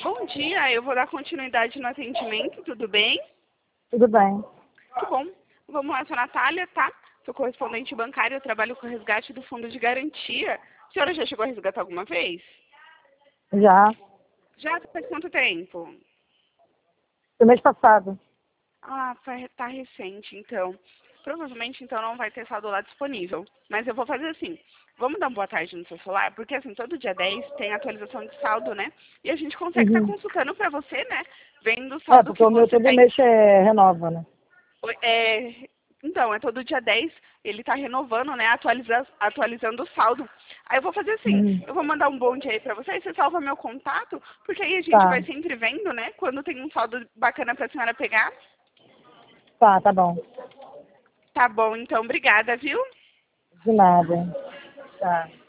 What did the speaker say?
Bom dia, eu vou dar continuidade no atendimento, tudo bem? Tudo bem. Tudo bom. Vamos lá, sou a Natália, tá? Sou correspondente bancária, eu trabalho com o resgate do fundo de garantia. A senhora já chegou a resgatar alguma vez? Já. Já faz quanto tempo? Do mês passado. Ah, tá recente, então. Provavelmente, então, não vai ter saldo lá disponível. Mas eu vou fazer assim. Vamos dar uma boa tarde no seu celular? Porque, assim, todo dia 10 tem atualização de saldo, né? E a gente consegue estar Uhum. consultando para você, né? Vendo o saldo Porque que o meu você todo tem. mês renova, né? Então, é todo dia 10 ele está renovando, né? Atualizando o saldo. Aí eu vou fazer assim, Uhum. eu vou mandar um bonde aí para você, aí você salva meu contato, porque aí a gente Tá. vai sempre vendo, né? Quando tem um saldo bacana para a senhora pegar. Tá bom. Tá bom, então, obrigada, viu? De nada. Tá.